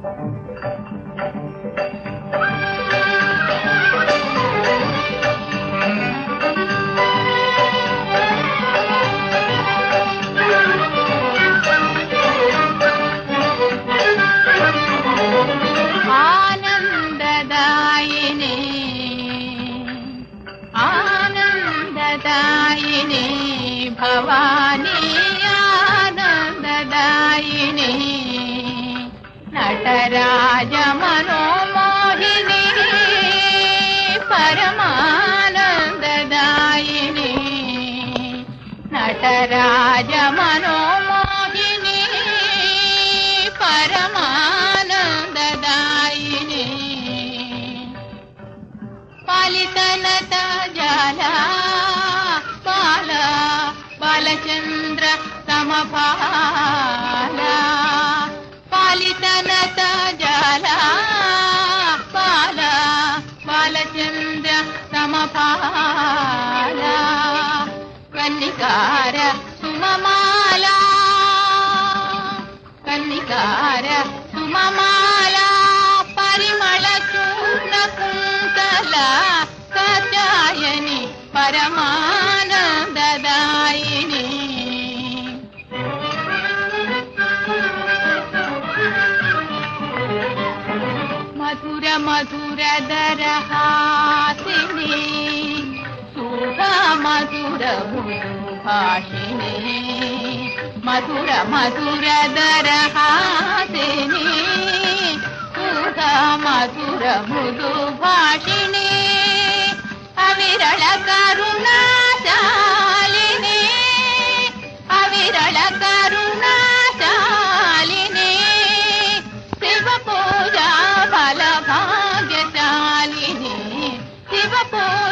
ఆనందదాయిని భవానీ ఆనందదాయిని నటరాజ మనోమోహిని పరమానందదాయిని నటరాజ మనోమోహిని పరమానందదాయిని పాలితనత జాల బాల బాలచంద్ర సమపాల పాలితనత జాల బాల బాలచంద్ర సమపాల కన్నికార సుమమాల కన్నికార సుమమాల పరిమళ చూర్ణ కుంతల కాచాయని పరమానందదాయిని మధుర మధుర దరహాసిని సుధా మధుర భాషిని మధుర మధుర దరహాసిని సుధా మధుర మృదు భాషిని అవిరళ కరుణాశాలిని అవిరళ కరుణాశాలిని శివ పూజా బల భాగ్యశాలిని శివ పూజ